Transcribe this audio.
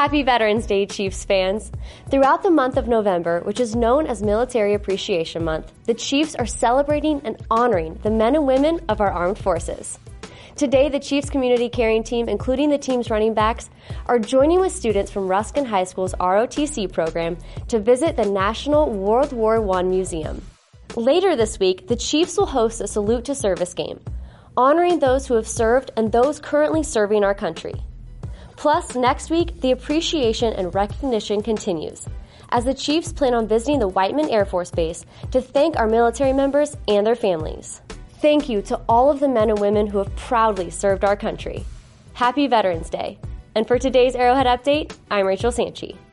Happy Veterans Day, Chiefs fans! Throughout the month of November, which is known as Military Appreciation Month, the Chiefs are celebrating and honoring the men and women of our armed forces. Today, the Chiefs Community Caring Team, including the team's running backs, are joining with students from Ruskin High School's ROTC program to visit the National World War I Museum. Later this week, the Chiefs will host a Salute to Service game, honoring those who have served and those currently serving our country. Plus, next week, the appreciation and recognition continues, as the Chiefs plan on visiting the Whiteman Air Force Base to thank our military members and their families. Thank you to all of the men and women who have proudly served our country. Happy Veterans Day. And for today's Arrowhead Update, I'm Rachel Sanchi.